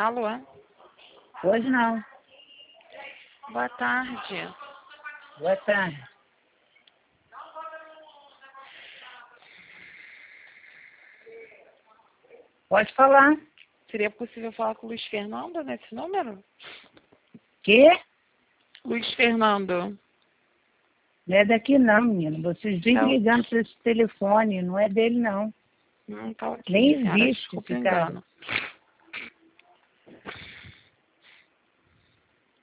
Alô? Hoje não. Boa tarde. Boa tarde. Pode falar. Seria possível falar com o Luiz Fernando nesse número? Quê? Luiz Fernando. Não é daqui não, menino. Vocês vêm ligando para esse telefone, não é dele não. Não tá aqui. Nem Senhora, existe desculpa o ficar engano.